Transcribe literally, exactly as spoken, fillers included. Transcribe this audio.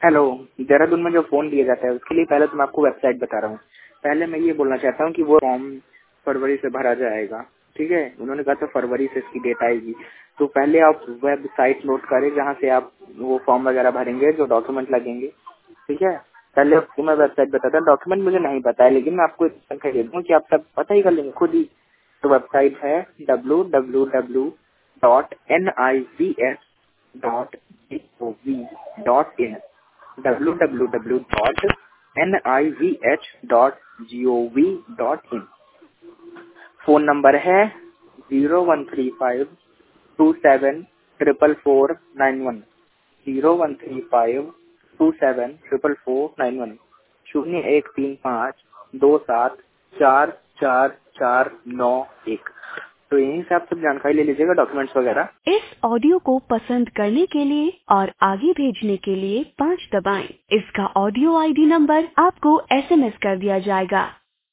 Hello. Dehradun में जो phone लिया जाता है उसके लिए पहले तो मैं आपको वेबसाइट बता रहा हूँ। पहले मैं ये बोलना चाहता हूँ कि वो फॉर्म फरवरी से भरा जाएगा। ठीक है, उन्होंने कहा था फरवरी से इसकी डेट आएगी। तो पहले आप वेबसाइट नोट करें जहाँ से आप वो फॉर्म वगैरह भरेंगे, जो डॉक्यूमेंट लगेंगे। ठीक है, पहले आपको मैं वेबसाइट बताता हूँ। डॉक्यूमेंट मुझे नहीं पता है, लेकिन मैं आपको जानकारी दे दूँ कि आप सब पता ही कर लेंगे खुद ही। तो वेबसाइट है W W W dot N I V S dot G O V dot in W W W dot N I V H dot G O V dot in. Phone number है zero one three five two seven triple four nine one. Zero one three five two seven triple four nine one. शून्य एक तीन पाँच दो सात चार चार चार नौ एक। तो यहीं से आप सब जानकारी ले लीजिएगा, डॉक्यूमेंट्स वगैरह। इस ऑडियो को पसंद करने के लिए और आगे भेजने के लिए पाँच दबाएं। इसका ऑडियो आईडी नंबर आपको एसएमएस कर दिया जाएगा।